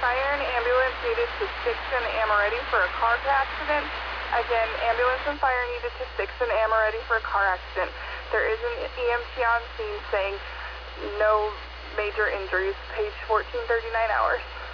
fire and ambulance needed to Sixth and Amaretti for a car accident. Again, ambulance and fire needed to Sixth and Amaretti for a car accident. There is an EMT on scene saying no major injuries, page 1439 hours.